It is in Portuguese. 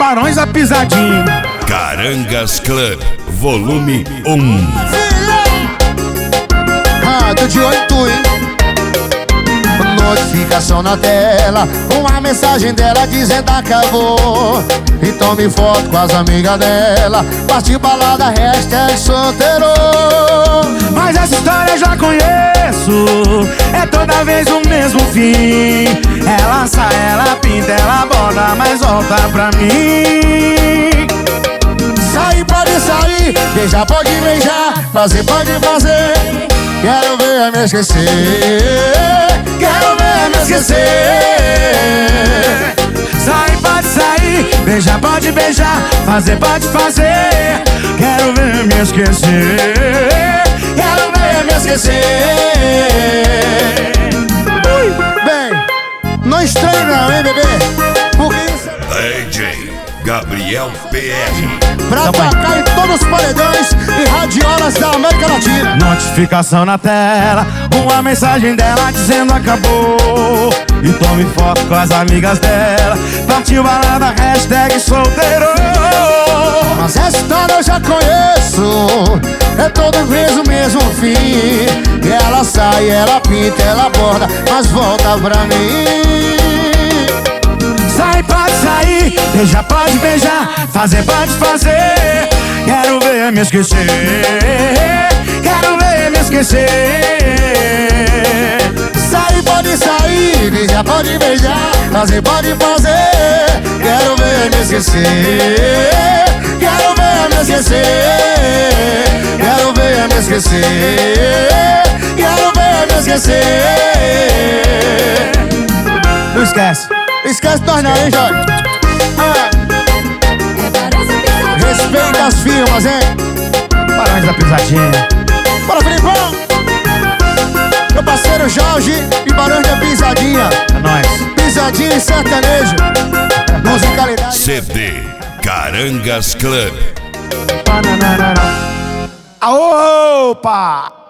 Barões da Pisadinha. Carangas Club, volume 1. Tô de olho em tu, hein? Notificação na tela, uma mensagem dela dizendo acabou. E tome foto com as amigas dela, partiu balada, hashtag solteiro. Mas essa história eu já conheço, é toda vez o mesmo fim. Ela sai, ela pinta, ela borda, mas volta pra mim. Sair pode sair, beijar pode beijar, fazer pode fazer. Quero ver me esquecer, quero ver me esquecer. Sair pode sair, beijar pode beijar, fazer pode fazer. Quero ver me esquecer, quero ver me esquecer. Bem, não estranho não, hein, bebê? Porque isso é DJ Gabriel PR. pra tocar em todos os paredões e radiolas da América Latina. Notificação na tela, uma mensagem dela dizendo acabou. E tome foto com as amigas dela, partiu balada, hashtag solteiro. Mas essa história eu já conheço, é todo vez o mesmo fim. E ela sai, ela pinta, ela borda, mas volta pra mim. Sai pode sair, beijar pode beijar, fazer pode fazer. Quero ver me esquecer, quero ver me esquecer. Sair pode sair, beijar pode beijar, fazer pode fazer. Quero ver me esquecer, quero ver me esquecer. Quero ver me esquecer, quero ver me esquecer. Não esquece. Esquece nós não, hein, Jorge? Respeita as firmas, hein? Barões da Pisadinha. Bora, Filipão! Meu parceiro Jorge e Barões da Pisadinha. É nóis. Pisadinha e sertanejo. Musicalidade. CD Carangas Club. Opa!